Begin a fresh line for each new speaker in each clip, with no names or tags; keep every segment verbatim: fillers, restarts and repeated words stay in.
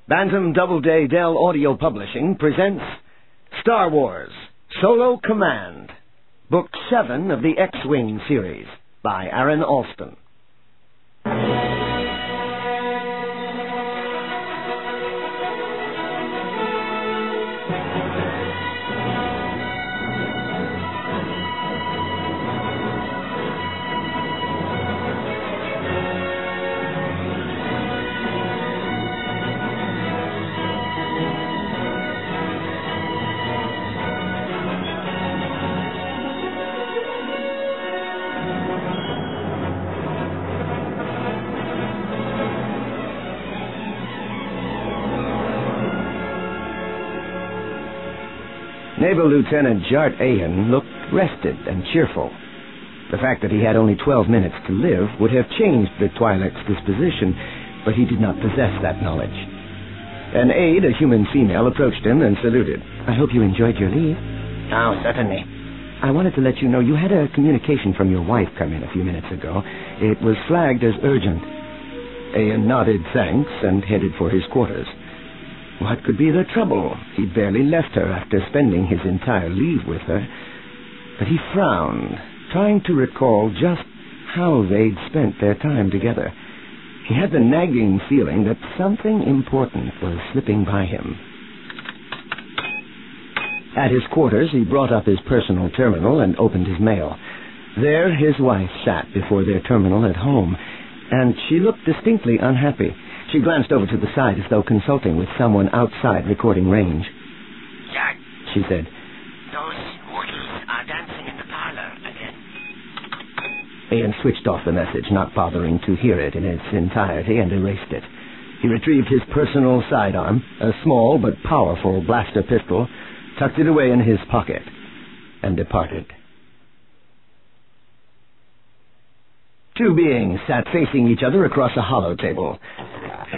Bantam Doubleday Dell Audio Publishing presents Star Wars Solo Command, Book seven of the X-Wing series by Aaron Alston. Naval Lieutenant Jart Ayan looked rested and cheerful. The fact that he had only twelve minutes to live would have changed the Twi'lek's disposition, but he did not possess that knowledge. An aide, a human female, approached him and saluted. "I hope you enjoyed your leave."
"Oh, certainly."
"I wanted to let you know you had a communication from your wife come in a few minutes ago. It was flagged as urgent." Ayan nodded thanks and headed for his quarters. What could be the trouble? He'd barely left her after spending his entire leave with her. But he frowned, trying to recall just how they'd spent their time together. He had the nagging feeling that something important was slipping by him. At his quarters, he brought up his personal terminal and opened his mail. There his wife sat before their terminal at home, and she looked distinctly unhappy. She glanced over to the side as though consulting with someone outside recording range.
"Jack,"
she said.
"those Wookiees are dancing in the parlor again."
Ayan switched off the message, not bothering to hear it in its entirety, and erased it. He retrieved his personal sidearm, a small but powerful blaster pistol, tucked it away in his pocket, and departed. Two beings sat facing each other across a hollow table.
In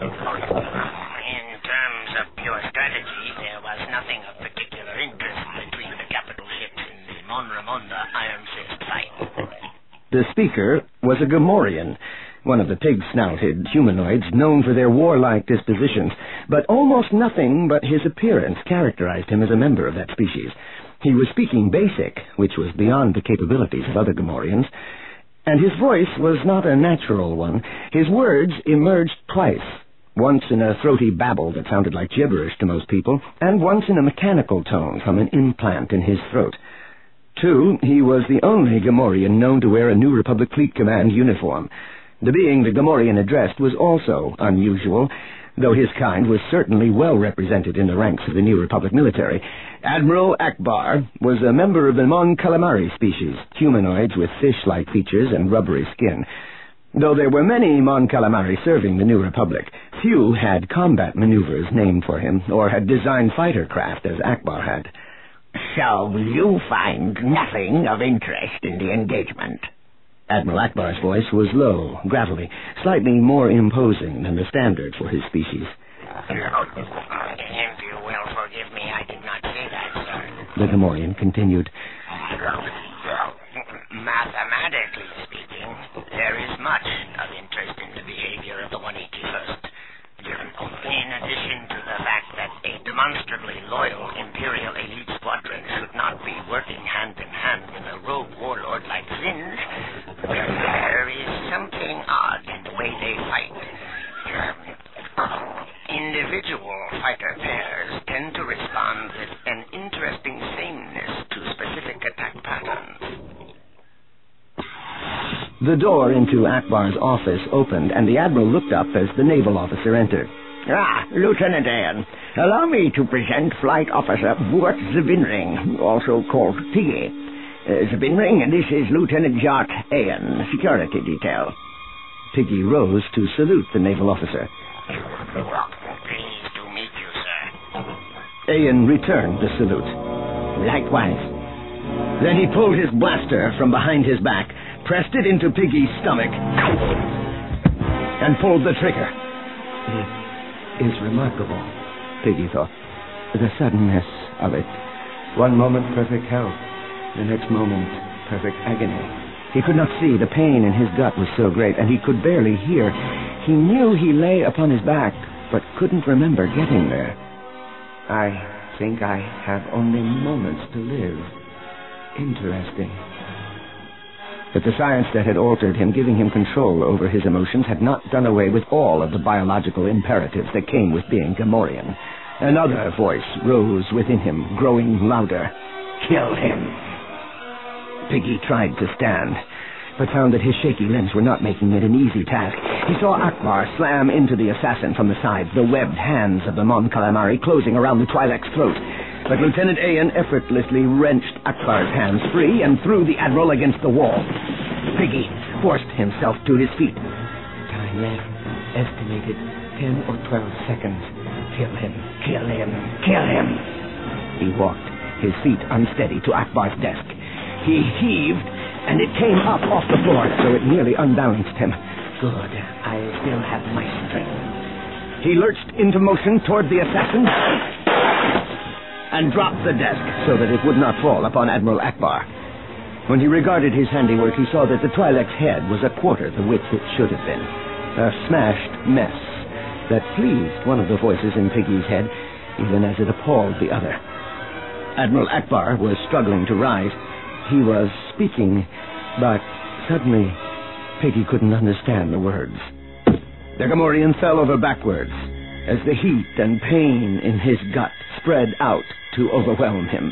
terms of pure strategy, there was nothing of particular interest between the capital ships in the Mon Ramonda Iron Fist fight.
The speaker was a Gamorrean, one of the pig-snouted humanoids known for their warlike dispositions, but almost nothing but his appearance characterized him as a member of that species. He was speaking Basic, which was beyond the capabilities of other Gamorreans, and his voice was not a natural one. His words emerged twice, once in a throaty babble that sounded like gibberish to most people, and once in a mechanical tone from an implant in his throat. Two, he was the only Gamorrean known to wear a New Republic Fleet Command uniform. The being the Gamorrean addressed was also unusual, though his kind was certainly well represented in the ranks of the New Republic military. Admiral Ackbar was a member of the Mon Calamari species, humanoids with fish-like features and rubbery skin. Though there were many Mon Calamari serving the New Republic, few had combat maneuvers named for him, or had designed fighter craft as Ackbar had.
"So you find nothing of interest in the engagement?"
Admiral Ackbar's voice was low, gravelly, slightly more imposing than the standard for his species.
"If you will forgive me, I did not say that, sir."
The Gamorrean continued.
"Mathematically speaking, there is much of interest in the behavior of the one hundred eighty-first. In addition to the fact that a demonstrably loyal Imperial elite squadron should not be working hand-in-hand with a rogue warlord like Zinj, there is something odd in the way they fight. Individual fighter pairs tend to respond with an interesting sameness to specific attack patterns."
The door into Ackbar's office opened, and the Admiral looked up as the naval officer entered.
"Ah, Lieutenant Ayan, allow me to present Flight Officer Boort Zvinring, also called Piggy. Uh, Zvinring, this is Lieutenant Jart Ayan, security detail."
Piggy rose to salute the naval officer.
"Pleased to meet you, sir."
Ayan returned the salute.
"Likewise."
Then he pulled his blaster from behind his back, pressed it into Piggy's stomach, and pulled the trigger. It is remarkable, Piggy thought, the suddenness of it. One moment perfect health, the next moment perfect agony. He could not see. The pain in his gut was so great, and he could barely hear. He knew he lay upon his back, but couldn't remember getting there. I think I have only moments to live. Interesting. But the science that had altered him, giving him control over his emotions, had not done away with all of the biological imperatives that came with being Gamorrean. Another voice rose within him, growing louder. Kill him! Piggy tried to stand, but found that his shaky limbs were not making it an easy task. He saw Ackbar slam into the assassin from the side, the webbed hands of the Mon Calamari closing around the Twi'lek's throat. But Lieutenant Ayan effortlessly wrenched Ackbar's hands free and threw the Admiral against the wall. Piggy forced himself to his feet. Time left, estimated ten or twelve seconds. Kill him, kill him, kill him. He walked, his feet unsteady, to Ackbar's desk. He heaved, and it came up off the floor, so it nearly unbalanced him. Good, I still have my strength. He lurched into motion toward the assassin and dropped the desk so that it would not fall upon Admiral Ackbar. When he regarded his handiwork, he saw that the Twi'lek's head was a quarter the width it should have been. A smashed mess that pleased one of the voices in Piggy's head, even as it appalled the other. Admiral Ackbar was struggling to rise. He was speaking, but suddenly Piggy couldn't understand the words. The Gamorrean fell over backwards as the heat and pain in his gut spread out to overwhelm him.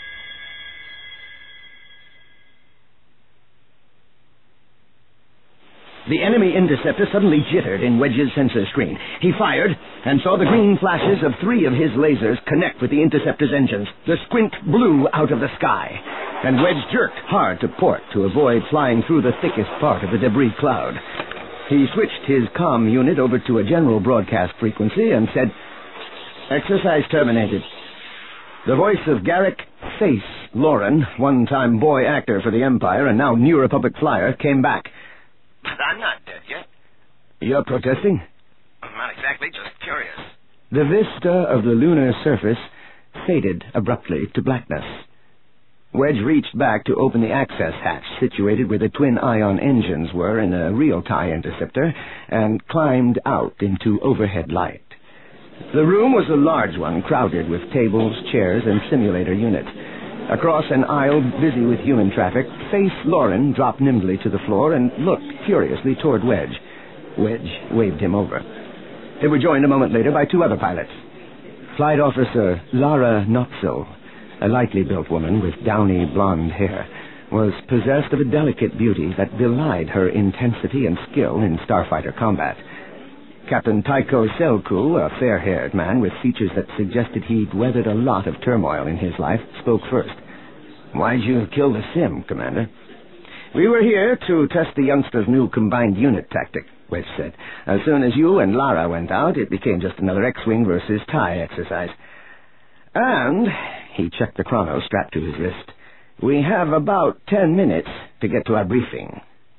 The enemy interceptor suddenly jittered in Wedge's sensor screen. He fired and saw the green flashes of three of his lasers connect with the interceptor's engines. The squint blew out of the sky, and Wedge jerked hard to port to avoid flying through the thickest part of the debris cloud. He switched his comm unit over to a general broadcast frequency and said, "Exercise terminated." The voice of Garrick Face Loren, one-time boy actor for the Empire and now New Republic flyer, came back.
But I'm not dead yet.
You're protesting?
Not exactly, just curious.
The vista of the lunar surface faded abruptly to blackness. Wedge reached back to open the access hatch situated where the twin ion engines were in a real TIE interceptor and climbed out into overhead light. The room was a large one, crowded with tables, chairs, and simulator units. Across an aisle busy with human traffic, Face Loren dropped nimbly to the floor and looked curiously toward Wedge. Wedge waved him over. They were joined a moment later by two other pilots. Flight Officer Lara Noxel, a lightly built woman with downy blonde hair, was possessed of a delicate beauty that belied her intensity and skill in starfighter combat. Captain Tycho Selku, a fair-haired man with features that suggested he'd weathered a lot of turmoil in his life, spoke first. "Why'd you kill the Sim, Commander?" "We were here to test the youngster's new combined unit tactic," Wedge said. "As soon as you and Lara went out, it became just another X-Wing versus TIE exercise. And," he checked the chrono strapped to his wrist, "we have about ten minutes to get to our briefing."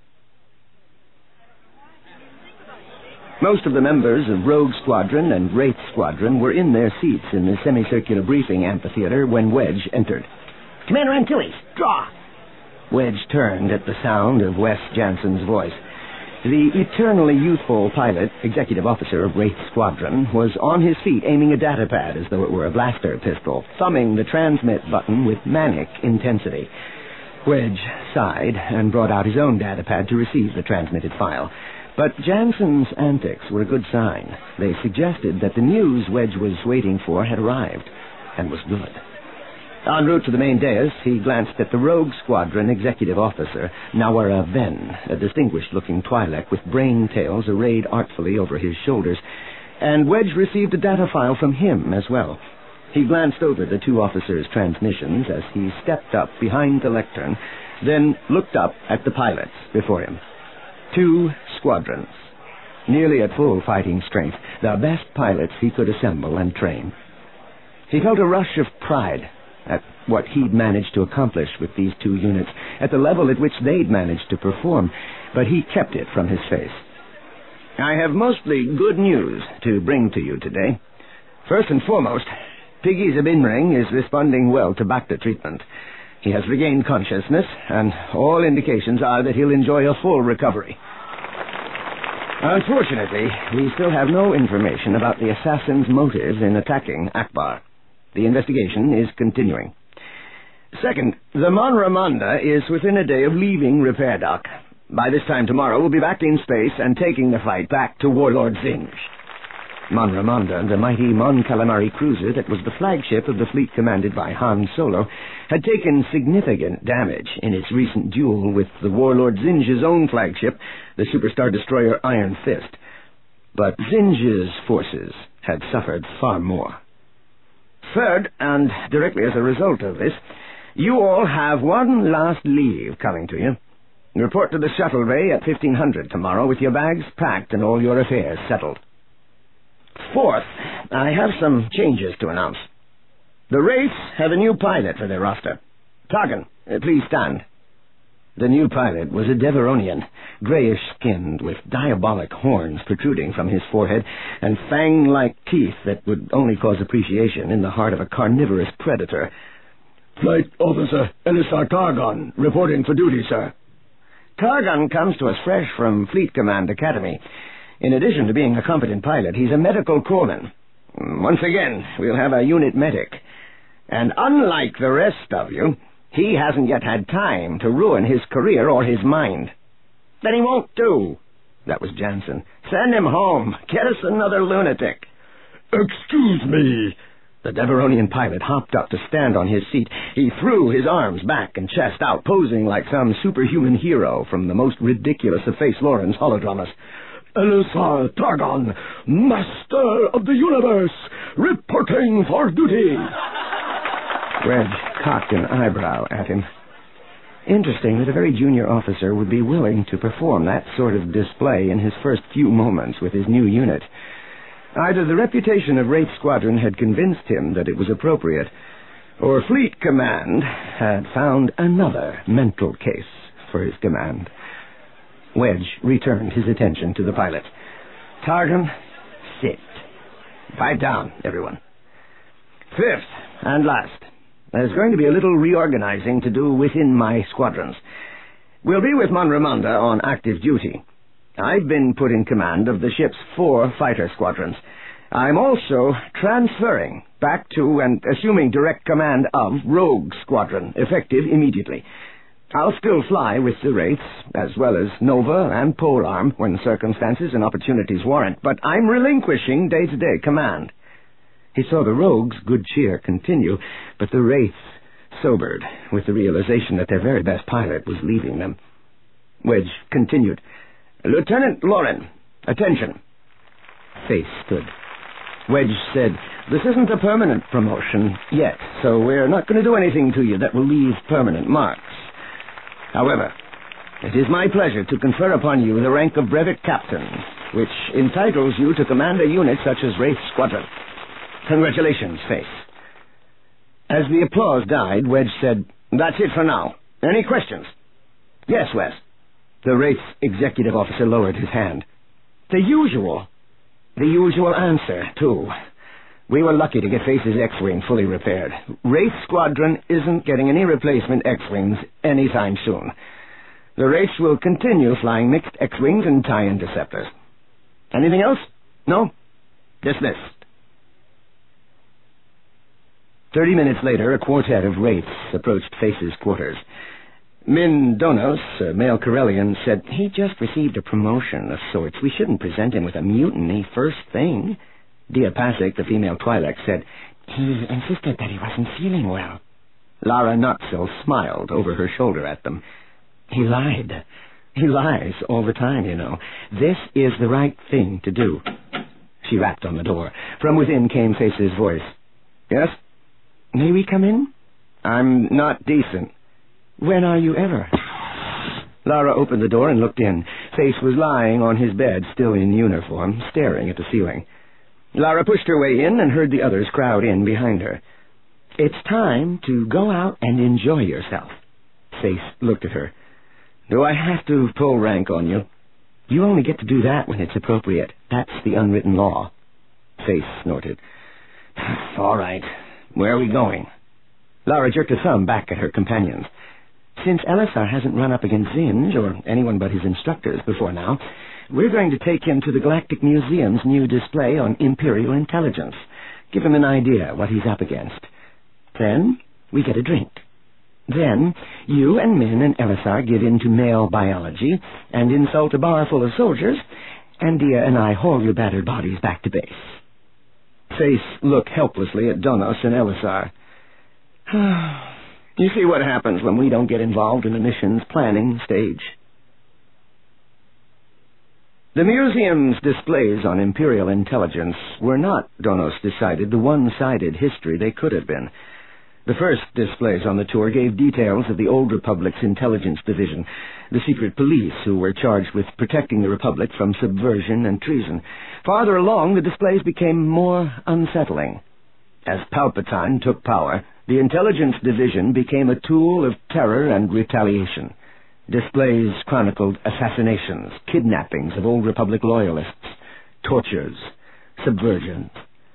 Most of the members of Rogue Squadron and Wraith Squadron were in their seats in the semicircular briefing amphitheater when Wedge entered. "Commander Antilles, draw!" Wedge turned at the sound of Wes Jansen's voice. The eternally youthful pilot, executive officer of Wraith Squadron, was on his feet aiming a datapad as though it were a blaster pistol, thumbing the transmit button with manic intensity. Wedge sighed and brought out his own datapad to receive the transmitted file. But Jansen's antics were a good sign. They suggested that the news Wedge was waiting for had arrived, and was good. En route to the main dais, he glanced at the Rogue Squadron executive officer, Nawara Ben, a distinguished-looking Twi'lek with brain tails arrayed artfully over his shoulders, and Wedge received a data file from him as well. He glanced over the two officers' transmissions as he stepped up behind the lectern, then looked up at the pilots before him. Two squadrons, nearly at full fighting strength, the best pilots he could assemble and train. He felt a rush of pride at what he'd managed to accomplish with these two units, at the level at which they'd managed to perform, but he kept it from his face. "I have mostly good news to bring to you today. First and foremost, Piggy Zabinring is responding well to Bacta treatment. He has regained consciousness, and all indications are that he'll enjoy a full recovery. Unfortunately, we still have no information about the assassin's motives in attacking Akbar. The investigation is continuing. Second, the Mon Ramonda is within a day of leaving Repair Dock. By this time tomorrow, we'll be back in space and taking the fight back to Warlord Zinj. Mon Ramonda, the mighty Mon Calamari cruiser that was the flagship of the fleet commanded by Han Solo, had taken significant damage in its recent duel with the Warlord Zinj's own flagship, the superstar destroyer Iron Fist. But Zinj's forces had suffered far more. Third, and directly as a result of this, you all have one last leave coming to you. Report to the shuttle bay at fifteen hundred tomorrow with your bags packed and all your affairs settled. Fourth, I have some changes to announce. The Wraiths have a new pilot for their roster. Targan, uh, please stand. The new pilot was a Deveronian, grayish-skinned, with diabolic horns protruding from his forehead and fang-like teeth that would only cause appreciation in the heart of a carnivorous predator. Flight Officer Elisar Targan, reporting for duty, sir. Targan comes to us fresh from Fleet Command Academy. In addition to being a competent pilot, he's a medical corpsman. Once again, we'll have a unit medic. And unlike the rest of you, he hasn't yet had time to ruin his career or his mind. Then he won't do. That was Jansen. Send him home. Get us another lunatic. Excuse me. The Deveronian pilot hopped up to stand on his seat. He threw his arms back and chest out, posing like some superhuman hero from the most ridiculous of Face Lawrence holodramas. Elisar Targan, Master of the Universe, reporting for duty. Wedge cocked an eyebrow at him. Interesting that a very junior officer would be willing to perform that sort of display in his first few moments with his new unit. Either the reputation of Wraith Squadron had convinced him that it was appropriate, or Fleet Command had found another mental case for his command. Wedge returned his attention to the pilot. Targan, sit. Pipe down, everyone. Fifth and last, there's going to be a little reorganizing to do within my squadrons. We'll be with Mon Ramonda on active duty. I've been put in command of the ship's four fighter squadrons. I'm also transferring back to and assuming direct command of Rogue Squadron, effective immediately. I'll still fly with the Wraiths, as well as Nova and Polearm when circumstances and opportunities warrant, but I'm relinquishing day-to-day command. He saw the Rogues' good cheer continue, but the Wraiths sobered with the realization that their very best pilot was leaving them. Wedge continued. Lieutenant Loren, attention. Face stood. Wedge said, This isn't a permanent promotion yet, so we're not going to do anything to you that will leave permanent marks. However, it is my pleasure to confer upon you the rank of Brevet Captain, which entitles you to command a unit such as Wraith Squadron. Congratulations, Face. As the applause died, Wedge said, That's it for now. Any questions? Yes, Wes. The Wraith's executive officer lowered his hand. The usual. The usual answer, too. We were lucky to get Face's X-Wing fully repaired. Wraith Squadron isn't getting any replacement X-Wings anytime soon. The Wraiths will continue flying mixed X-Wings and TIE interceptors. Anything else? No? Dismissed. Thirty minutes later, a quartet of Wraiths approached Face's quarters. Min Donos, a male Corellian, said, He just received a promotion of sorts. We shouldn't present him with a mutiny first thing. Dia Pasek, the female Twi'lek, said, He insisted that he wasn't feeling well. Lara Nutzel smiled over her shoulder at them. He lied. He lies all the time, you know. This is the right thing to do. She rapped on the door. From within came Face's voice. Yes? May we come in? I'm not decent. When are you ever? Lara opened the door and looked in. Face was lying on his bed, still in uniform, staring at the ceiling. Lara pushed her way in and heard the others crowd in behind her. It's time to go out and enjoy yourself. Face looked at her. Do I have to pull rank on you? You only get to do that when it's appropriate. That's the unwritten law. Face snorted. All right. Where are we going? Lara jerked a thumb back at her companions. Since Elisar hasn't run up against Zinj, or anyone but his instructors before now, We're going to take him to the Galactic Museum's new display on Imperial intelligence. Give him an idea what he's up against. Then we get a drink. Then you and Min and Elisar give in to male biology and insult a bar full of soldiers, and Dia and I haul your battered bodies back to base. Faith looked helplessly at Donos and Elisar. You see what happens when we don't get involved in the mission's planning stage. The museum's displays on Imperial intelligence were not, Donos decided, the one-sided history they could have been. The first displays on the tour gave details of the Old Republic's intelligence division, the secret police who were charged with protecting the Republic from subversion and treason. Farther along, the displays became more unsettling. As Palpatine took power, the intelligence division became a tool of terror and retaliation. Displays chronicled assassinations, kidnappings of Old Republic loyalists, tortures, subversions.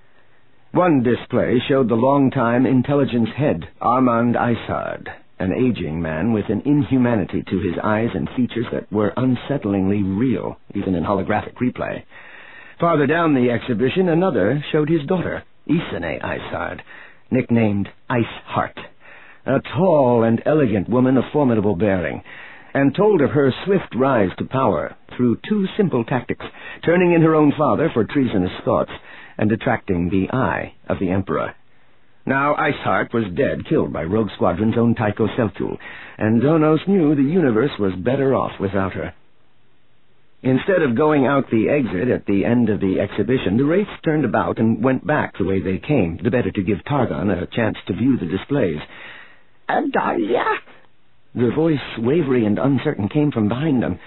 One display showed the longtime intelligence head, Armand Isard, an aging man with an inhumanity to his eyes and features that were unsettlingly real, even in holographic replay. Farther down the exhibition, another showed his daughter, Isane Isard, nicknamed Iceheart, a tall and elegant woman of formidable bearing, and told of her swift rise to power through two simple tactics, turning in her own father for treasonous thoughts, and attracting the eye of the Emperor. Now Iceheart was dead, killed by Rogue Squadron's own Tycho Celtul, and Donos knew the universe was better off without her. Instead of going out the exit at the end of the exhibition, the wraiths turned about and went back the way they came, the better to give Targon a chance to view the displays. Adalia? The voice, wavery and uncertain, came from behind them.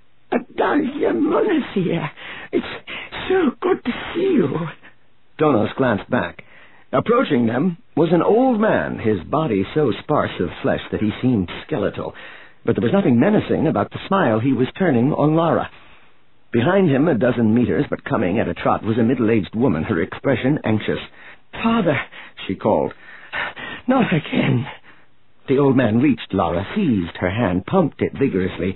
Adalia Monathia, it's so good to see you. Donos glanced back. Approaching them was an old man, his body so sparse of flesh that he seemed skeletal, but there was nothing menacing about the smile he was turning on Lara. Behind him, a dozen meters, but coming at a trot, was a middle-aged woman, her expression anxious. Father, she called. Not again. The old man reached Lara, seized her hand, pumped it vigorously.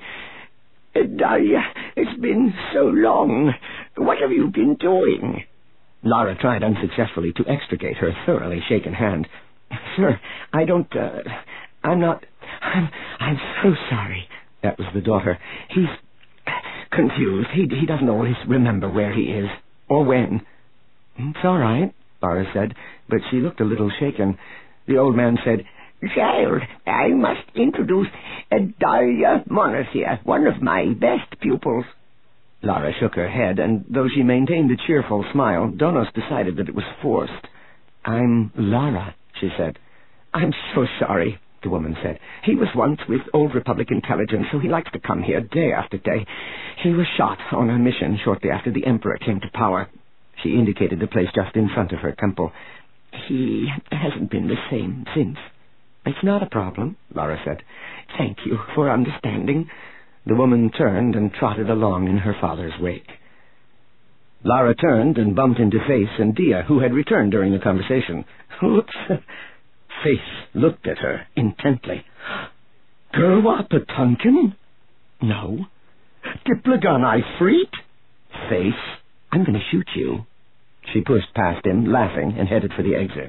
Adalia, it's been so long. What have you been doing? Lara tried unsuccessfully to extricate her thoroughly shaken hand. Sir, I don't, uh, I'm not, I'm, I'm so sorry. That was the daughter. He's confused. He, he doesn't always remember where he is, or when. It's all right, Lara said, but she looked a little shaken. The old man said, Child, I must introduce Adalia Monathia, one of my best pupils. Lara shook her head, and though she maintained a cheerful smile, Donos decided that it was forced. I'm Lara, she said. I'm so sorry, the woman said. He was once with Old Republic intelligence, so he likes to come here day after day. He was shot on a mission shortly after the Emperor came to power. She indicated the place just in front of her temple. He hasn't been the same since. It's not a problem, Lara said. Thank you for understanding. The woman turned and trotted along in her father's wake. Lara turned and bumped into Faith and Dia, who had returned during the conversation. Oops. Faith looked at her intently. Gerwa Patunkin? No. Diplagon Ifrit? Faith, I'm going to shoot you. She pushed past him, laughing, and headed for the exit.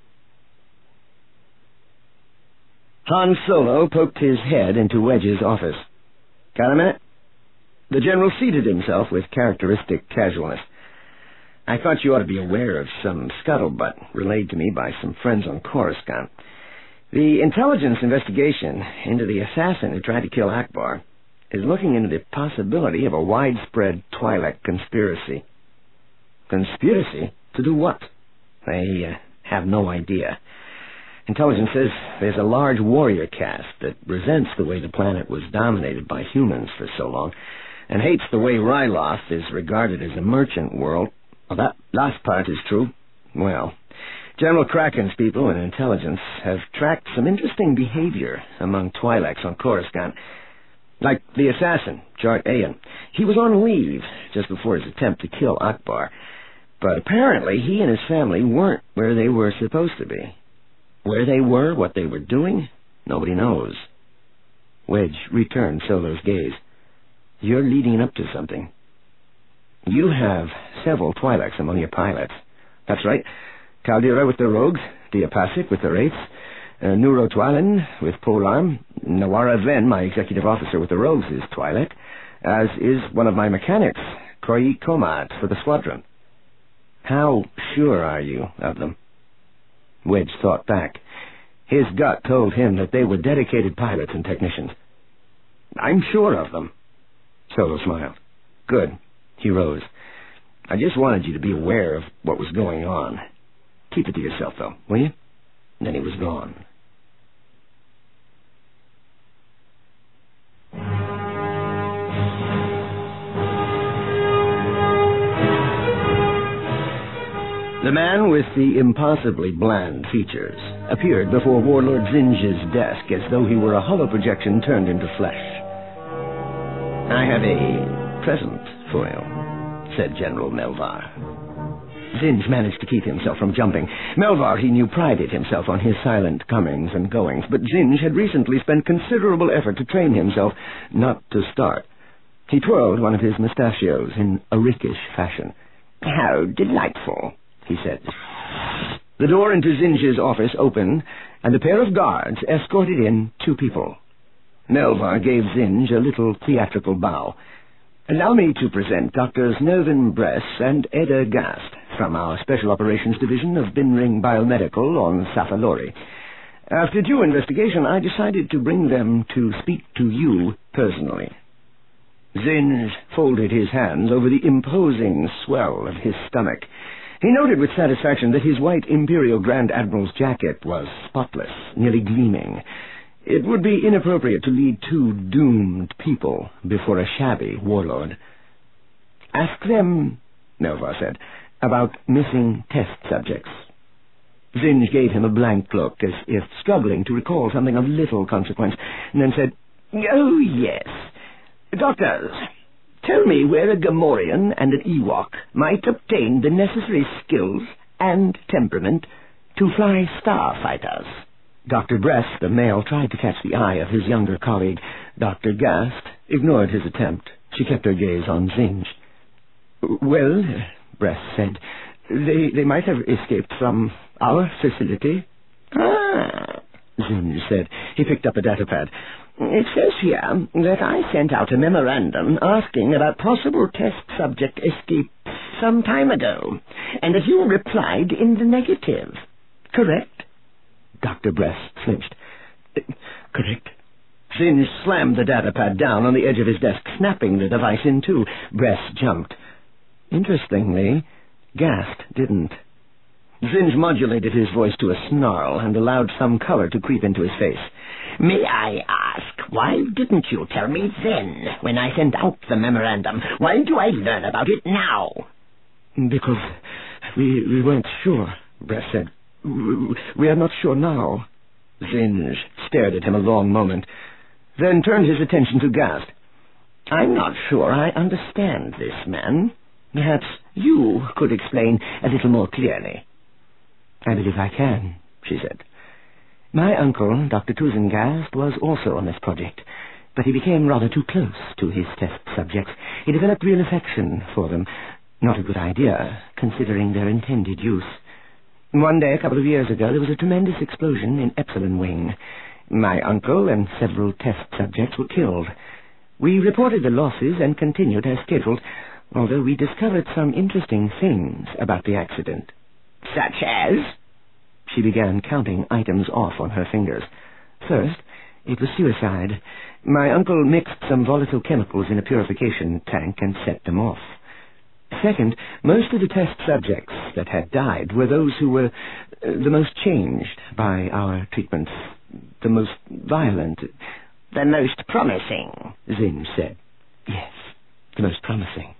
Han Solo poked his head into Wedge's office. Got a minute? The general seated himself with characteristic casualness. I thought you ought to be aware of some scuttlebutt relayed to me by some friends on Coruscant. The intelligence investigation into the assassin who tried to kill Akbar is looking into the possibility of a widespread Twi'lek conspiracy. Conspiracy? To do what? They uh, have no idea. Intelligence says there's a large warrior caste that resents the way the planet was dominated by humans for so long, and hates the way Ryloth is regarded as a merchant world. Well, that last part is true. Well, General Kraken's people in intelligence have tracked some interesting behavior among Twi'leks on Coruscant. Like the assassin, Jart Ayan. He was on leave just before his attempt to kill Akbar, but apparently he and his family weren't where they were supposed to be. Where they were, what they were doing, nobody knows. Wedge returned Solo's gaze. You're leading up to something. You have several Twi'leks among your pilots. That's right. Caldera with the Rogues, Diapasic with the Wraiths, uh, Nuro Twalen with Polearm, Nawara Ven, my executive officer with the Rogues, is Twi'lek, as is one of my mechanics, Koi Komat, for the squadron. How sure are you of them? Wedge thought back. His gut told him that they were dedicated pilots and technicians. I'm sure of them. Solo smiled. Good. He rose. I just wanted you to be aware of what was going on. Keep it to yourself, though, will you? And then he was gone. The man with the impossibly bland features appeared before Warlord Zinj's desk as though he were a hollow projection turned into flesh. I have a present for you, said General Melvar. Zinj managed to keep himself from jumping. Melvar, he knew, prided himself on his silent comings and goings, but Zinj had recently spent considerable effort to train himself not to start. He twirled one of his mustachios in a rickish fashion. How delightful, he said. The door into Zinj's office opened, and a pair of guards escorted in two people. Melvar gave Zinj a little theatrical bow. Allow me to present Doctors Nervin Bress and Eda Gast from our Special Operations Division of Binring Biomedical on Safalori. After due investigation, I decided to bring them to speak to you personally. Zinj folded his hands over the imposing swell of his stomach. He noted with satisfaction that his white Imperial Grand Admiral's jacket was spotless, nearly gleaming. It would be inappropriate to lead two doomed people before a shabby warlord. Ask them, Melvar said, about missing test subjects. Zinj gave him a blank look, as if struggling to recall something of little consequence, and then said, Oh, yes. Doctors, tell me where a Gamorrean and an Ewok might obtain the necessary skills and temperament to fly starfighters. Doctor Bress, the male, tried to catch the eye of his younger colleague. Doctor Gast ignored his attempt. She kept her gaze on Zinj. Well, Bress said, they, they might have escaped from our facility. Ah, Zinj said. He picked up a datapad. It says here that I sent out a memorandum asking about possible test subject escape some time ago, and that you replied in the negative. Correct? Doctor Bress flinched. Correct. Zinj slammed the datapad down on the edge of his desk, snapping the device in two. Bress jumped. Interestingly, Gast didn't. Zinj modulated his voice to a snarl and allowed some color to creep into his face. May I ask, why didn't you tell me then, when I sent out the memorandum? Why do I learn about it now? Because we, we weren't sure, Bress said. We are not sure now. Zinj stared at him a long moment, then turned his attention to Gast. I'm not sure I understand this man. Perhaps you could explain a little more clearly. I believe I can, she said. My uncle, Doctor Tuzengast, was also on this project, but he became rather too close to his test subjects. He developed real affection for them. Not a good idea, considering their intended use. One day, a couple of years ago, there was a tremendous explosion in Epsilon Wing. My uncle and several test subjects were killed. We reported the losses and continued as scheduled, although we discovered some interesting things about the accident. Such as? She began counting items off on her fingers. First, it was suicide. My uncle mixed some volatile chemicals in a purification tank and set them off. Second, most of the test subjects that had died were those who were uh, the most changed by our treatments, the most violent. The most promising, Zinj said. Yes, the most promising.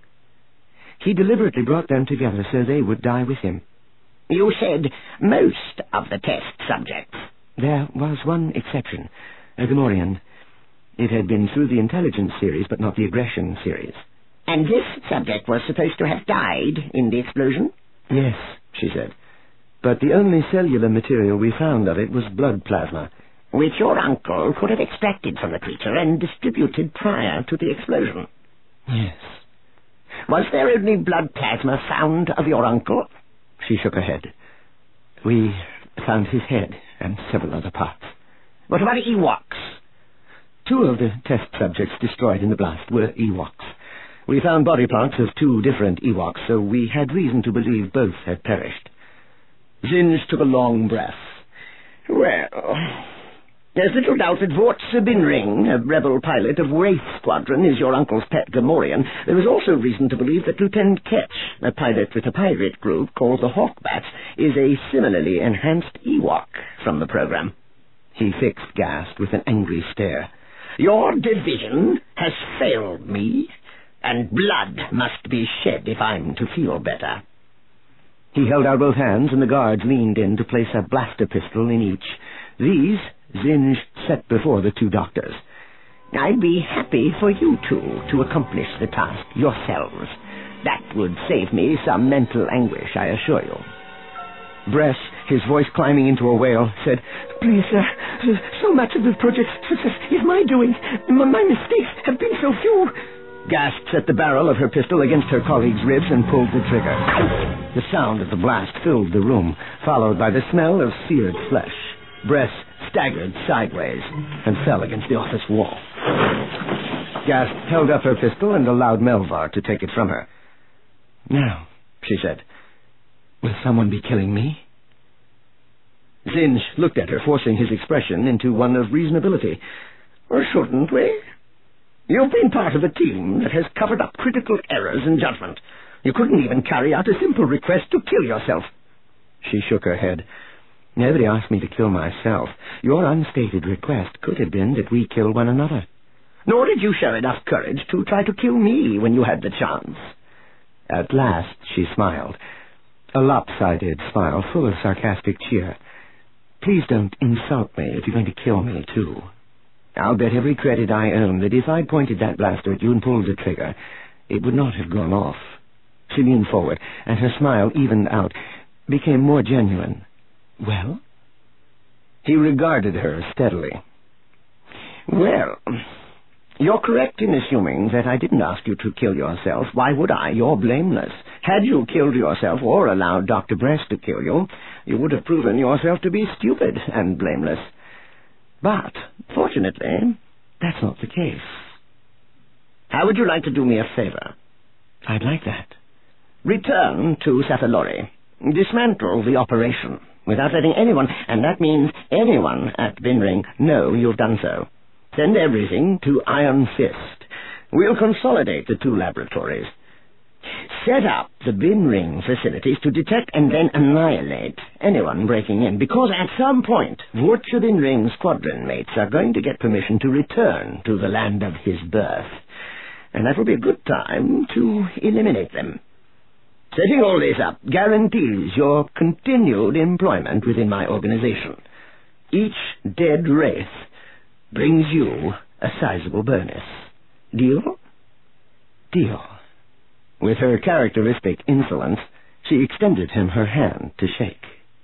He deliberately brought them together so they would die with him. You said most of the test subjects. There was one exception, a Gamorrean. It had been through the intelligence series, but not the aggression series. And this subject was supposed to have died in the explosion? Yes, she said. But the only cellular material we found of it was blood plasma, which your uncle could have extracted from the creature and distributed prior to the explosion. Yes.
Was there any blood plasma found of your uncle?
She shook her head. We found his head and several other parts.
What about Ewoks?
Two of the test subjects destroyed in the blast were Ewoks. We found body parts of two different Ewoks, so we had reason to believe both had perished.
Zinj took a long breath. Well, there's little doubt that Vort Sabinring, a rebel pilot of Wraith Squadron, is your uncle's pet Gamorrean. There is also reason to believe that Lieutenant Ketch, a pilot with a pirate group called the Hawkbats, is a similarly enhanced Ewok from the program.
He fixed Gast with an angry stare.
Your division has failed me, and blood must be shed if I'm to feel better.
He held out both hands, and the guards leaned in to place a blaster pistol in each. These Zinj set before the two doctors.
I'd be happy for you two to accomplish the task yourselves. That would save me some mental anguish, I assure you.
Bress, his voice climbing into a wail, said,
Please, sir, so much of the project is my doing. My mistakes have been so few.
Gast set the barrel of her pistol against her colleague's ribs and pulled the trigger. The sound of the blast filled the room, followed by the smell of seared flesh. Bress staggered sideways and fell against the office wall. Gast held up her pistol and allowed Melvar to take it from her. Now, she said, will someone be killing me? Zinj looked at her, forcing his expression into one of reasonability.
Or shouldn't we? You've been part of a team that has covered up critical errors in judgment. You couldn't even carry out a simple request to kill yourself.
She shook her head. Nobody asked me to kill myself. Your unstated request could have been that we kill one another.
Nor did you show enough courage to try to kill me when you had the chance.
At last she smiled, a lopsided smile full of sarcastic cheer. Please don't insult me if you're going to kill me, too. I'll bet every credit I own that if I'd pointed that blaster at you and pulled the trigger, it would not have gone off. She leaned forward, and her smile evened out, became more genuine. Well? He regarded her steadily.
Well, you're correct in assuming that I didn't ask you to kill yourself. Why would I? You're blameless. Had you killed yourself or allowed Doctor Bress to kill you, you would have proven yourself to be stupid and blameless. But, fortunately, that's not the case. How would you like to do me a favor?
I'd like that.
Return to Sathalori. Dismantle the operation without letting anyone, and that means anyone at Binring, know you've done so. Send everything to Iron Fist. We'll consolidate the two laboratories. Set up the Binring facilities to detect and then annihilate anyone breaking in, because at some point, Vorcha Binring's squadron mates are going to get permission to return to the land of his birth, and that will be a good time to eliminate them. Setting all this up guarantees your continued employment within my organization. Each dead wraith brings you a sizable bonus. Deal?
Deal. With her characteristic insolence, she extended him her hand to shake.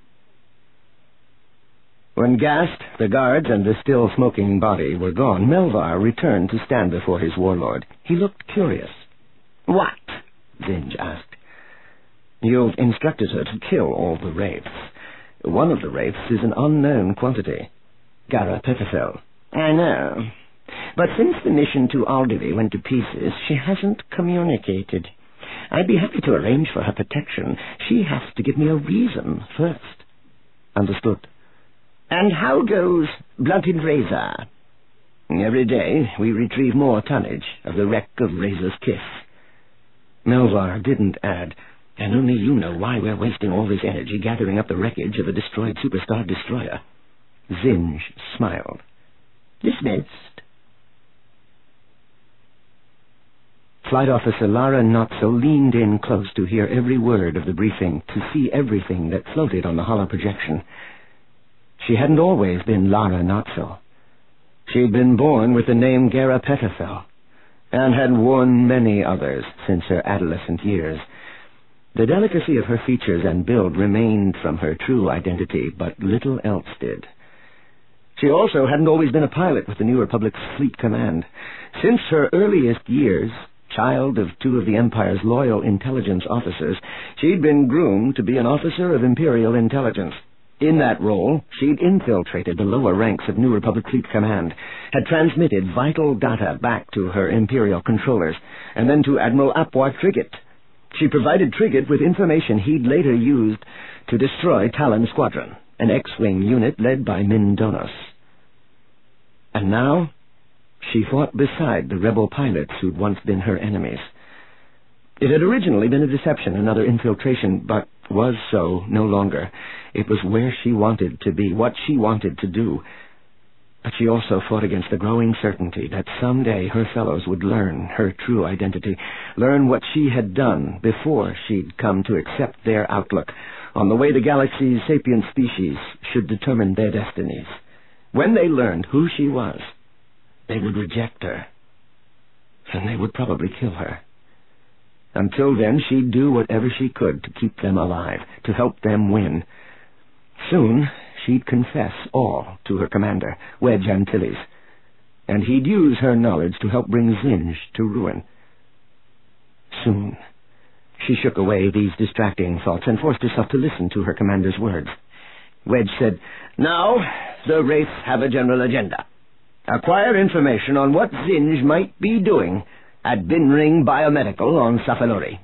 When Gast, the guards, and the still smoking body were gone, Melvar returned to stand before his warlord. He looked curious.
What?
Zinj asked. You've instructed her to kill all the wraiths. One of the wraiths is an unknown quantity. Gara Petafel.
I know. But since the mission to Alderley went to pieces, she hasn't communicated. I'd be happy to arrange for her protection. She has to give me a reason first.
Understood.
And how goes Blunted Razor?
Every day we retrieve more tonnage of the wreck of Razor's Kiss. Melvar didn't add, and only you know why we're wasting all this energy gathering up the wreckage of a destroyed superstar destroyer. Zinj smiled.
Dismissed.
Flight Officer Lara Notso leaned in close to hear every word of the briefing, to see everything that floated on the hollow projection. She hadn't always been Lara Notso. She'd been born with the name Gara Petafel, and had worn many others since her adolescent years. The delicacy of her features and build remained from her true identity, but little else did. She also hadn't always been a pilot with the New Republic's Fleet Command. Since her earliest years, child of two of the Empire's loyal intelligence officers, she'd been groomed to be an officer of Imperial intelligence. In that role, she'd infiltrated the lower ranks of New Republic Fleet Command, had transmitted vital data back to her Imperial controllers, and then to Admiral Apwa Trigget. She provided Trigget with information he'd later used to destroy Talon Squadron, an X-Wing unit led by Min Donos. And now, she fought beside the rebel pilots who'd once been her enemies. It had originally been a deception, another infiltration, but was so no longer. It was where she wanted to be, what she wanted to do. But she also fought against the growing certainty that someday her fellows would learn her true identity, learn what she had done before she'd come to accept their outlook on the way the galaxy's sapient species should determine their destinies. When they learned who she was, they would reject her, and they would probably kill her. Until then, she'd do whatever she could to keep them alive, to help them win. Soon, she'd confess all to her commander, Wedge Antilles, and he'd use her knowledge to help bring Zinj to ruin. Soon, she shook away these distracting thoughts and forced herself to listen to her commander's words. Wedge said, "Now, the Wraiths have a general agenda. Acquire information on what Zinj might be doing at Binring Biomedical on Safalori."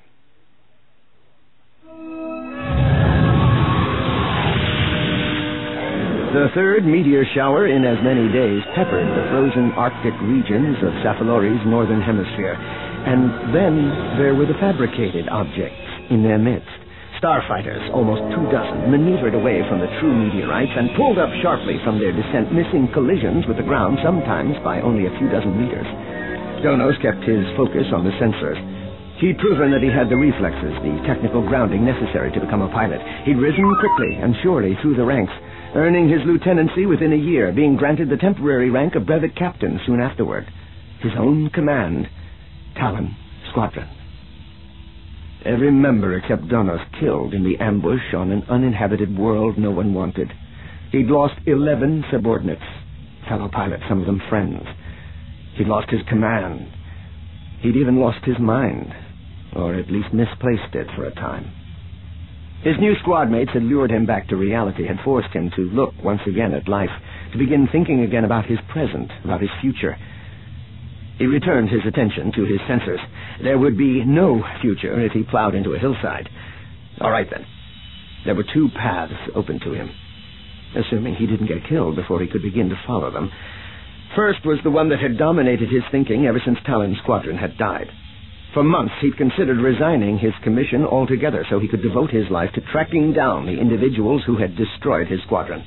The third meteor shower in as many days peppered the frozen Arctic regions of Safalori's northern hemisphere, and then there were the fabricated objects in their midst. Starfighters, almost two dozen, maneuvered away from the true meteorites and pulled up sharply from their descent, missing collisions with the ground, sometimes by only a few dozen meters. Donos kept his focus on the sensors. He'd proven that he had the reflexes, the technical grounding necessary to become a pilot. He'd risen quickly and surely through the ranks, earning his lieutenancy within a year, being granted the temporary rank of brevet captain soon afterward. His own command, Talon Squadron. Every member except Donos killed in the ambush on an uninhabited world no one wanted. He'd lost eleven subordinates, fellow pilots, some of them friends. He'd lost his command. He'd even lost his mind, or at least misplaced it for a time. His new squad mates had lured him back to reality, had forced him to look once again at life, to begin thinking again about his present, about his future. He returned his attention to his sensors. There would be no future if he plowed into a hillside. All right, then. There were two paths open to him, assuming he didn't get killed before he could begin to follow them. First was the one that had dominated his thinking ever since Talon Squadron had died. For months, he'd considered resigning his commission altogether so he could devote his life to tracking down the individuals who had destroyed his squadron.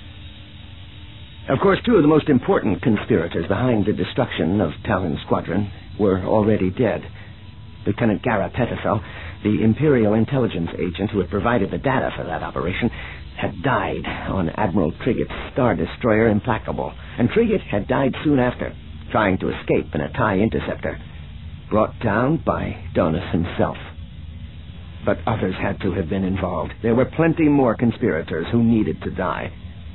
Of course, two of the most important conspirators behind the destruction of Talon Squadron were already dead. Lieutenant Gara Petafel, the Imperial intelligence agent who had provided the data for that operation, had died on Admiral Trigget's Star Destroyer Implacable, and Trigget had died soon after, trying to escape in a TIE interceptor, brought down by Donos himself. But others had to have been involved. There were plenty more conspirators who needed to die.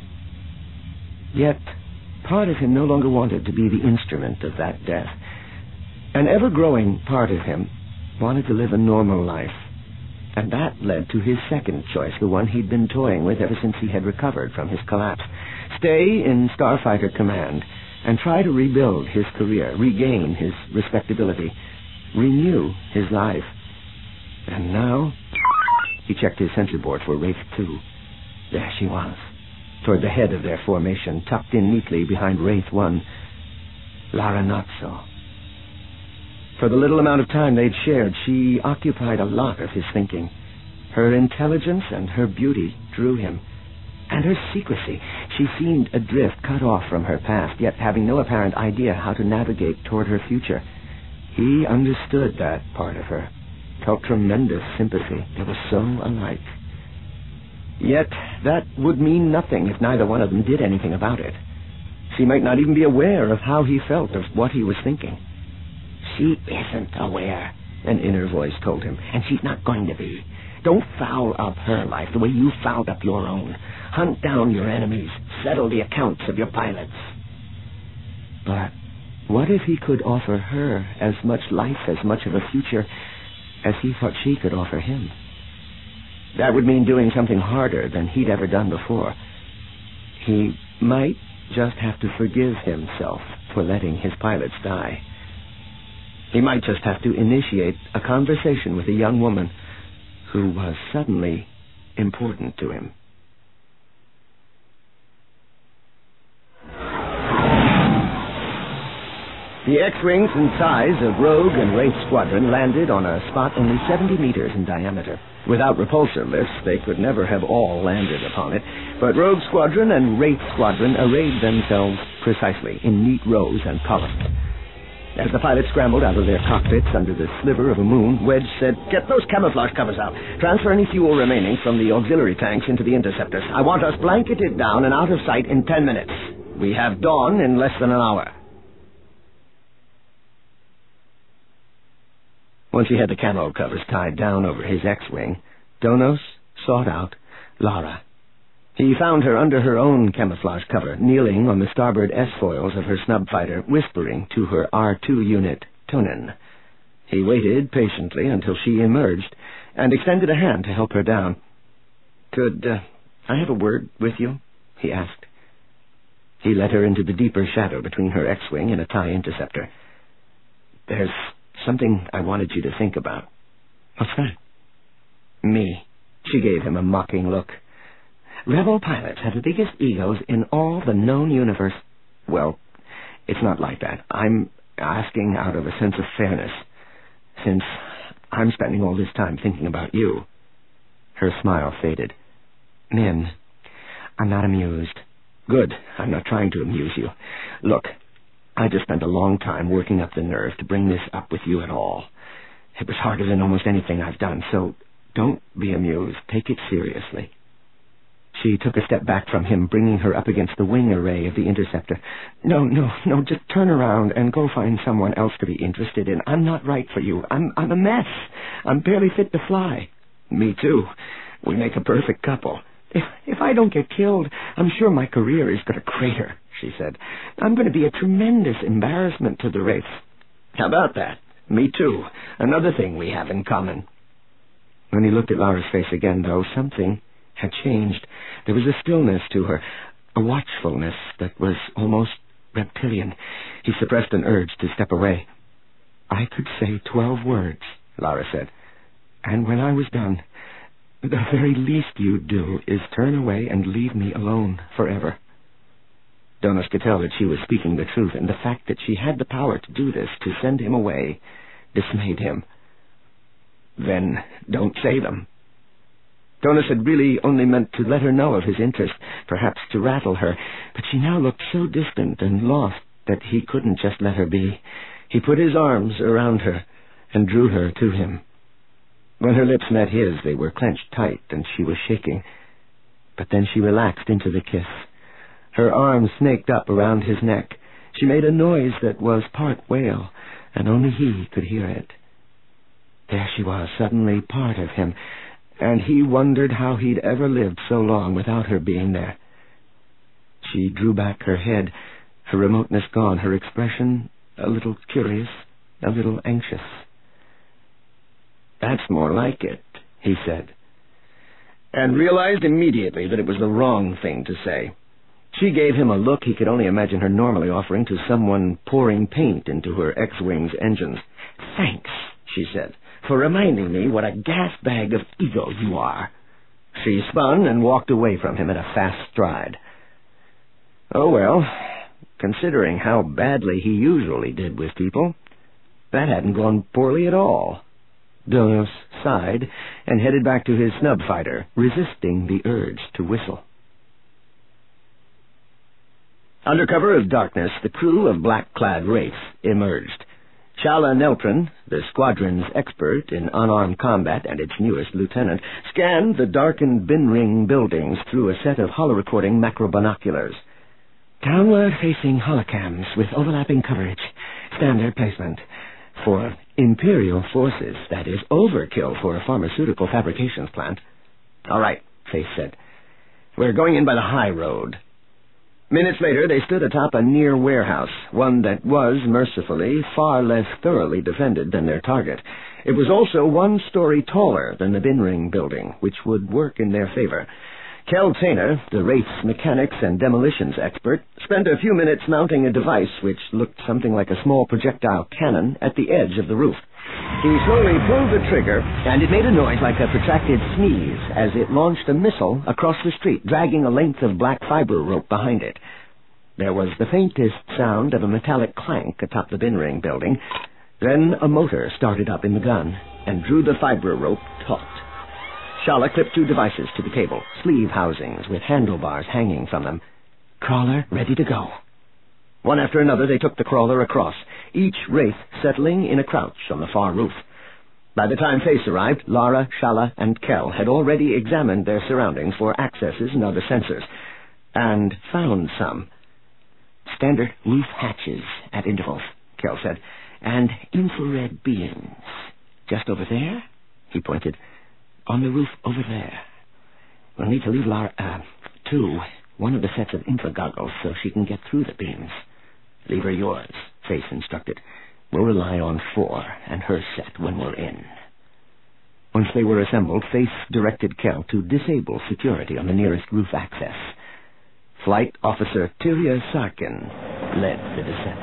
Yet, part of him no longer wanted to be the instrument of that death. An ever-growing part of him wanted to live a normal life. And that led to his second choice, the one he'd been toying with ever since he had recovered from his collapse. Stay in Starfighter Command and try to rebuild his career, regain his respectability, renew his life. And now, he checked his sensor board for Wraith two. There she was, toward the head of their formation, tucked in neatly behind Wraith one, Lara Natso. For the little amount of time they'd shared, she occupied a lot of his thinking. Her intelligence and her beauty drew him. And her secrecy. She seemed adrift, cut off from her past, yet having no apparent idea how to navigate toward her future. He understood that part of her, felt tremendous sympathy. They were so alike. Yet that would mean nothing if neither one of them did anything about it. She might not even be aware of how he felt, of what he was thinking.
She isn't aware, an inner voice told him, and she's not going to be. Don't foul up her life the way you fouled up your own. Hunt down your enemies. Settle the accounts of your pilots.
But What if he could offer her as much life, as much of a future, as he thought she could offer him? That would mean doing something harder than he'd ever done before. He might just have to forgive himself for letting his pilots die. He might just have to initiate a conversation with a young woman who was suddenly important to him. The X-Wings and size of Rogue and Wraith Squadron landed on a spot only seventy meters in diameter. Without repulsor lifts, they could never have all landed upon it, but Rogue Squadron and Wraith Squadron arrayed themselves precisely in neat rows and columns. As the pilots scrambled out of their cockpits under the sliver of a moon, Wedge said, "Get those camouflage covers out. Transfer any fuel remaining from the auxiliary tanks into the interceptors. I want us blanketed down and out of sight in ten minutes. We have dawn in less than an hour." Once he had the camo covers tied down over his X-Wing, Donos sought out Lara. He found her under her own camouflage cover, kneeling on the starboard S-foils of her snub fighter, whispering to her R two unit, Tunin. He waited patiently until she emerged, and extended a hand to help her down. "Could uh, I have a word with you?" he asked. He led her into the deeper shadow between her X-Wing and a TIE interceptor. "There's something I wanted you to think about." "What's that?" "Me." She gave him a mocking look. "Rebel pilots have the biggest egos in all the known universe." "Well, it's not like that. I'm asking out of a sense of fairness, since I'm spending all this time thinking about you." Her smile faded. "Min, I'm not amused." "Good. I'm not trying to amuse you. Look, I just spent a long time working up the nerve to bring this up with you at all. It was harder than almost anything I've done, so don't be amused. Take it seriously." She took a step back from him, bringing her up against the wing array of the interceptor. "No, no, no, just turn around and go find someone else to be interested in. I'm not right for you. I'm, I'm a mess. I'm barely fit to fly." "Me too. We make a perfect couple." If, if I don't get killed, I'm sure my career is going to crater," she said. "I'm going to be a tremendous embarrassment to the Wraiths." "How about that? Me too. Another thing we have in common." When he looked at Lara's face again, though, something had changed. There was a stillness to her, a watchfulness that was almost reptilian. He suppressed an urge to step away. "I could say twelve words," Lara said, "and when I was done, the very least you'd do is turn away and leave me alone forever." Donos could tell that she was speaking the truth, and the fact that she had the power to do this, to send him away, dismayed him. "Then don't say them." Donos had really only meant to let her know of his interest, perhaps to rattle her, but she now looked so distant and lost that he couldn't just let her be. He put his arms around her and drew her to him. When her lips met his, they were clenched tight, and she was shaking. But then she relaxed into the kiss. Her arms snaked up around his neck. She made a noise that was part wail, and only he could hear it. There she was, suddenly part of him, and he wondered how he'd ever lived so long without her being there. She drew back her head, her remoteness gone, her expression a little curious, a little anxious. "That's more like it," he said, and realized immediately that it was the wrong thing to say. She gave him a look he could only imagine her normally offering to someone pouring paint into her X-Wing's engines. "Thanks," she said, "for reminding me what a gas bag of ego you are." She spun and walked away from him at a fast stride. Oh well, considering how badly he usually did with people, that hadn't gone poorly at all. Donos sighed and headed back to his snub fighter, resisting the urge to whistle. Under cover of darkness, the crew of black-clad wraiths emerged. Chala Neltron, the squadron's expert in unarmed combat and its newest lieutenant, scanned the darkened bin-ring buildings through a set of holorecording macro-binoculars. "Downward-facing holocams with overlapping coverage. Standard placement. For Imperial forces, that is overkill for a pharmaceutical fabrications plant." "All right," Faith said. "We're going in by the high road." Minutes later, they stood atop a near warehouse, one that was, mercifully, far less thoroughly defended than their target. It was also one story taller than the bin ring building, which would work in their favor. Kel Tainer, the Wraith's mechanics and demolitions expert, spent a few minutes mounting a device which looked something like a small projectile cannon at the edge of the roof. He slowly pulled the trigger, and it made a noise like a protracted sneeze as it launched a missile across the street, dragging a length of black fiber rope behind it. There was the faintest sound of a metallic clank atop the bin ring building. Then a motor started up in the gun and drew the fiber rope taut. Shala clipped two devices to the cable, sleeve housings with handlebars hanging from them. Crawler ready to go. One after another, they took the crawler across, each wraith settling in a crouch on the far roof. By the time Face arrived, Lara, Shala, and Kel had already examined their surroundings for accesses and other sensors, and found some. Standard roof hatches at intervals, Kel said, and infrared beams. Just over there, he pointed, on the roof over there. We'll need to leave Lara, uh, two, one of the sets of infra goggles so she can get through the beams. Leave her yours, Face instructed. We'll rely on four and her set when we're in. Once they were assembled, Face directed Kel to disable security on the nearest roof access. Flight Officer Tyria Sarkin led the descent.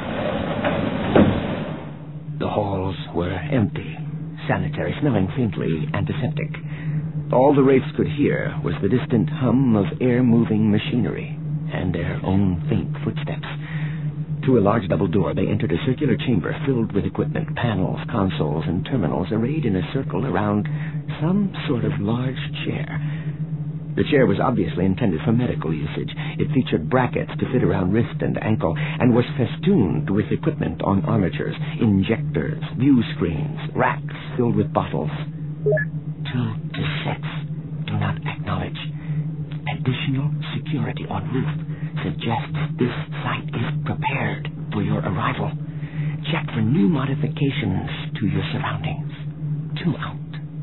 The halls were empty, sanitary, smelling faintly antiseptic. All the wraiths could hear was the distant hum of air-moving machinery and their own faint footsteps. Through a large double door, they entered a circular chamber filled with equipment, panels, consoles, and terminals arrayed in a circle around some sort of large chair. The chair was obviously intended for medical usage. It featured brackets to fit around wrist and ankle, and was festooned with equipment on armatures, injectors, view screens, racks filled with bottles. Two to six. Do not acknowledge. Additional security en route suggests this site is prepared for your arrival. Check for new modifications to your surroundings. Two out.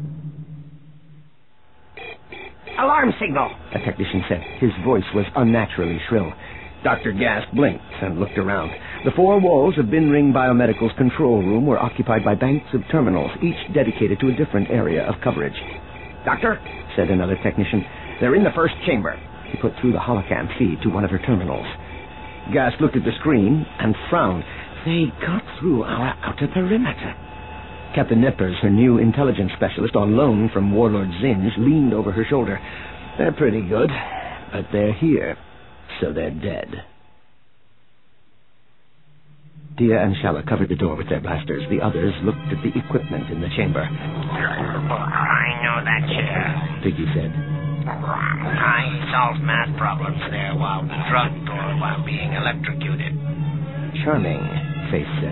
Alarm signal,
a technician said. His voice was unnaturally shrill. Doctor Gast blinked and looked around. The four walls of Bin Ring Biomedical's control room were occupied by banks of terminals, each dedicated to a different area of coverage.
Doctor,
said another technician,
they're in the first chamber.
He put through the holocam feed to one of her terminals. Gast looked at the screen and frowned. They got through our outer perimeter. Captain Nippers, her new intelligence specialist on loan from Warlord Zinj, leaned over her shoulder. They're pretty good, but they're here, so they're dead. Dia and Shala covered the door with their blasters. The others looked at the equipment in the chamber.
I know that chair,
Piggy said.
I solved math problems there while drugged or while being electrocuted.
Charming, Face said.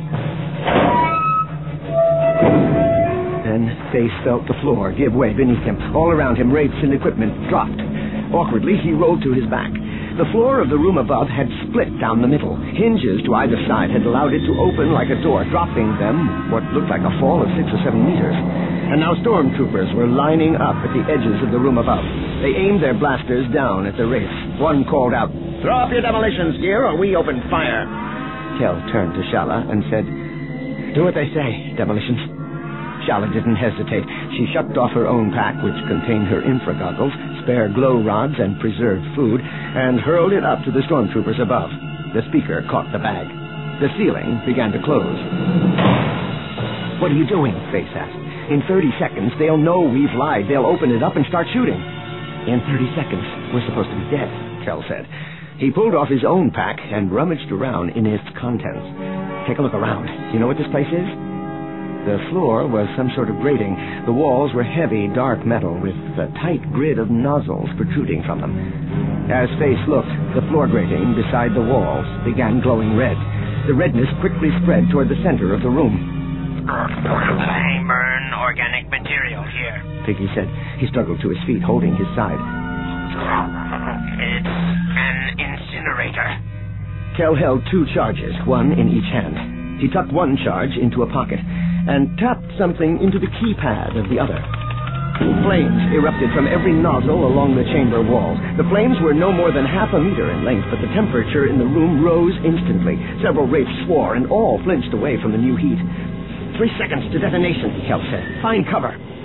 Then Face felt the floor give way beneath him. All around him, wraiths and equipment dropped. Awkwardly, he rolled to his back. The floor of the room above had split down the middle. Hinges to either side had allowed it to open like a door, dropping them what looked like a fall of six or seven meters. And now stormtroopers were lining up at the edges of the room above. They aimed their blasters down at the wraiths. One called out, "Throw up your demolitions gear or we open fire." Kel turned to Shala and said, "Do what they say, demolitions." Shala didn't hesitate. She shucked off her own pack, which contained her infra goggles, spare glow rods, and preserved food, and hurled it up to the stormtroopers above. The speaker caught the bag. The ceiling began to close. "What are you doing?" Face asked. "In thirty seconds, they'll know we've lied. They'll open it up and start shooting." "In thirty seconds, we're supposed to be dead," Kel said. He pulled off his own pack and rummaged around in its contents. "Take a look around. You know what this place is?" The floor was some sort of grating. The walls were heavy, dark metal with a tight grid of nozzles protruding from them. As Face looked, the floor grating beside the walls began glowing red. The redness quickly spread toward the center of the room.
"I burn organic material here,"
Piggy said. He struggled to his feet, holding his side.
"It's an incinerator."
Kel held two charges, one in each hand. He tucked one charge into a pocket and tapped something into the keypad of the other. Flames erupted from every nozzle along the chamber walls. The flames were no more than half a meter in length, but the temperature in the room rose instantly. Several wraiths swore, and all flinched away from the new heat. Three seconds to detonation, Kelp said. Find cover.